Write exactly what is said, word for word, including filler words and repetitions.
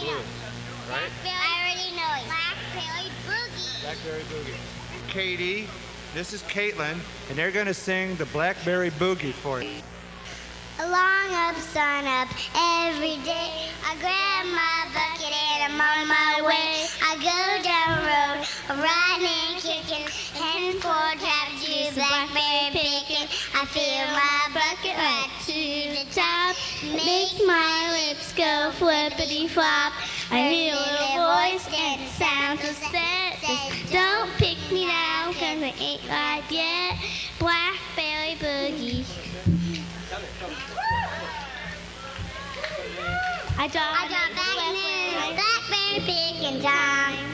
blue. Right? I already know it. Blackberry Boogie. Blackberry Boogie. Katie, this is Caitlin, and they're going to sing the Blackberry Boogie for you. Along up, sun up, every day. I grab my bucket and I'm on my way. I go down the road, I'm riding and kicking, heading for trap juice, blackberry picking. I fill my bucket right to the top, makes my lips go flippity flop. I hear a voice and it sounds so sad. Says, don't pick me now, cause I ain't ripe yet. Blackberry Boogie. I draw, I draw back in blackberry picking time.